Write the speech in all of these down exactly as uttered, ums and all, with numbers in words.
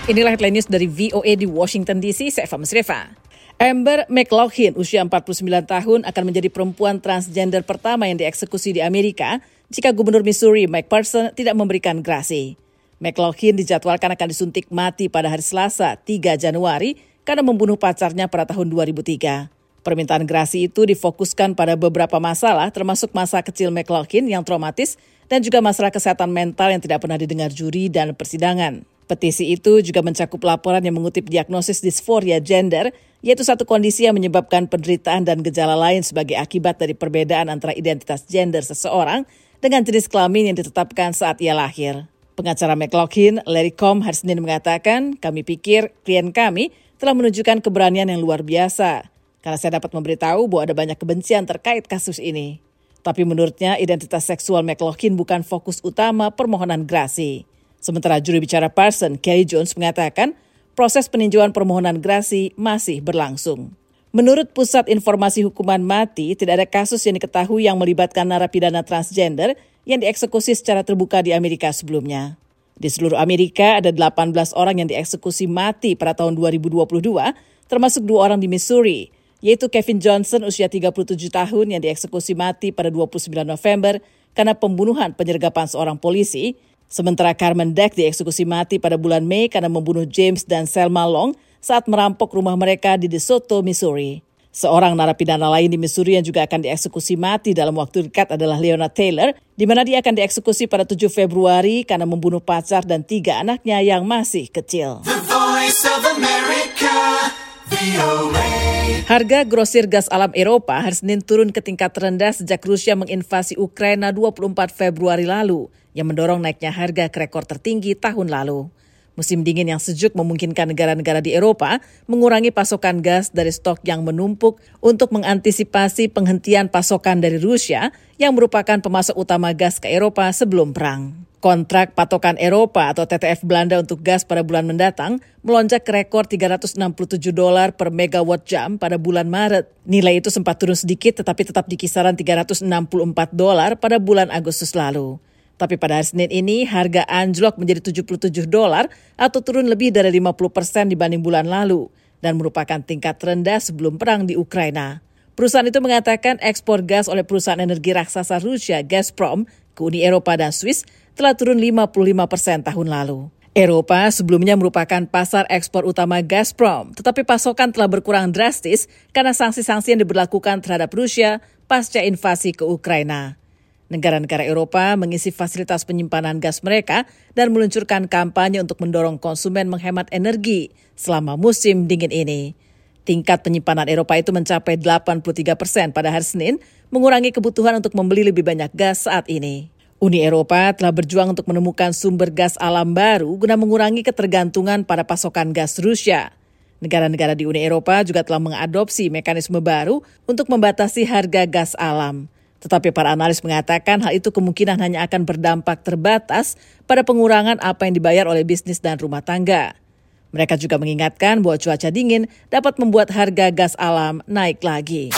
Inilah headline news dari V O A di Washington D C, saya Eva Mesreva. Amber McLaughlin, usia empat puluh sembilan tahun, akan menjadi perempuan transgender pertama yang dieksekusi di Amerika jika Gubernur Missouri Mike Parson tidak memberikan grasi. McLaughlin dijadwalkan akan disuntik mati pada hari Selasa, tiga Januari, karena membunuh pacarnya pada tahun dua ribu tiga. Permintaan grasi itu difokuskan pada beberapa masalah, termasuk masa kecil McLaughlin yang traumatis dan juga masalah kesehatan mental yang tidak pernah didengar juri dan persidangan. Petisi itu juga mencakup laporan yang mengutip diagnosis disforia gender, yaitu satu kondisi yang menyebabkan penderitaan dan gejala lain sebagai akibat dari perbedaan antara identitas gender seseorang dengan jenis kelamin yang ditetapkan saat ia lahir. Pengacara McLaughlin, Larry Combs, hari Senin mengatakan, kami pikir klien kami telah menunjukkan keberanian yang luar biasa, karena saya dapat memberitahu bahwa ada banyak kebencian terkait kasus ini. Tapi menurutnya, identitas seksual McLaughlin bukan fokus utama permohonan grasi. Sementara juri bicara Parson, Kelly Jones, mengatakan proses peninjauan permohonan grasi masih berlangsung. Menurut Pusat Informasi Hukuman Mati, tidak ada kasus yang diketahui yang melibatkan narapidana transgender yang dieksekusi secara terbuka di Amerika sebelumnya. Di seluruh Amerika ada delapan belas orang yang dieksekusi mati pada tahun dua ribu dua puluh dua, termasuk dua orang di Missouri, yaitu Kevin Johnson usia tiga puluh tujuh tahun yang dieksekusi mati pada dua puluh sembilan November karena pembunuhan penyergapan seorang polisi. Sementara Carmen Deck dieksekusi mati pada bulan Mei karena membunuh James dan Selma Long saat merampok rumah mereka di DeSoto, Missouri. Seorang narapidana lain di Missouri yang juga akan dieksekusi mati dalam waktu dekat adalah Leona Taylor, di mana dia akan dieksekusi pada tujuh Februari karena membunuh pacar dan tiga anaknya yang masih kecil. The Voice of America, V O A. Harga grosir gas alam Eropa hari Senin turun ke tingkat terendah sejak Rusia menginvasi Ukraina dua puluh empat Februari lalu, yang mendorong naiknya harga ke rekor tertinggi tahun lalu. Musim dingin yang sejuk memungkinkan negara-negara di Eropa mengurangi pasokan gas dari stok yang menumpuk untuk mengantisipasi penghentian pasokan dari Rusia yang merupakan pemasok utama gas ke Eropa sebelum perang. Kontrak patokan Eropa atau T T F Belanda untuk gas pada bulan mendatang melonjak ke rekor tiga ratus enam puluh tujuh dolar per megawatt jam pada bulan Maret. Nilai itu sempat turun sedikit tetapi tetap di kisaran tiga ratus enam puluh empat dolar pada bulan Agustus lalu. Tapi pada hari Senin ini, harga anjlok menjadi tujuh puluh tujuh dolar atau turun lebih dari lima puluh persen dibanding bulan lalu dan merupakan tingkat terendah sebelum perang di Ukraina. Perusahaan itu mengatakan ekspor gas oleh perusahaan energi raksasa Rusia Gazprom ke Uni Eropa dan Swiss telah turun lima puluh lima persen tahun lalu. Eropa sebelumnya merupakan pasar ekspor utama Gazprom, tetapi pasokan telah berkurang drastis karena sanksi-sanksi yang diberlakukan terhadap Rusia pasca invasi ke Ukraina. Negara-negara Eropa mengisi fasilitas penyimpanan gas mereka dan meluncurkan kampanye untuk mendorong konsumen menghemat energi selama musim dingin ini. Tingkat penyimpanan Eropa itu mencapai delapan puluh tiga persen pada hari Senin, mengurangi kebutuhan untuk membeli lebih banyak gas saat ini. Uni Eropa telah berjuang untuk menemukan sumber gas alam baru guna mengurangi ketergantungan pada pasokan gas Rusia. Negara-negara di Uni Eropa juga telah mengadopsi mekanisme baru untuk membatasi harga gas alam. Tetapi para analis mengatakan hal itu kemungkinan hanya akan berdampak terbatas pada pengurangan apa yang dibayar oleh bisnis dan rumah tangga. Mereka juga mengingatkan bahwa cuaca dingin dapat membuat harga gas alam naik lagi.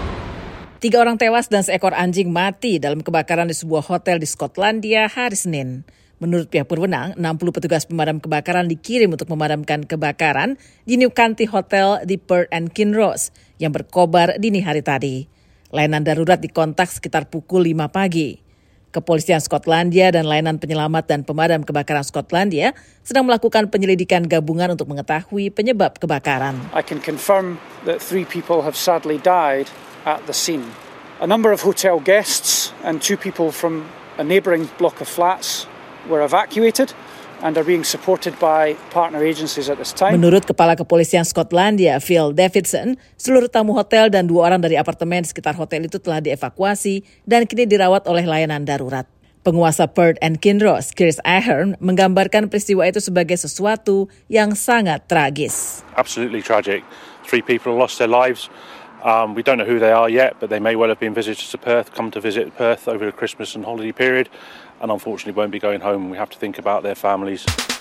Tiga orang tewas dan seekor anjing mati dalam kebakaran di sebuah hotel di Skotlandia hari Senin. Menurut pihak berwenang, enam puluh petugas pemadam kebakaran dikirim untuk memadamkan kebakaran di Newcanty Hotel di Perth and Kinross yang berkobar dini hari tadi. Layanan darurat dikontak sekitar pukul lima pagi. Kepolisian Skotlandia dan layanan penyelamat dan pemadam kebakaran Skotlandia sedang melakukan penyelidikan gabungan untuk mengetahui penyebab kebakaran. I can confirm that three people have sadly died at the scene. A number of hotel guests and two people from a neighbouring block of flats were evacuated and are being supported by partner agencies at this time. Menurut Kepala Kepolisian Skotlandia, Phil Davidson, seluruh tamu hotel dan dua orang dari apartemen di sekitar hotel itu telah dievakuasi dan kini dirawat oleh layanan darurat. Penguasa Perth and Kinross, Chris Ahern, menggambarkan peristiwa itu sebagai sesuatu yang sangat tragis. Absolutely tragic. Three people lost their lives. Um, we don't know who they are yet, but they may well have been visitors to Perth, come to visit Perth over the Christmas and holiday period, and unfortunately won't be going home. We have to think about their families.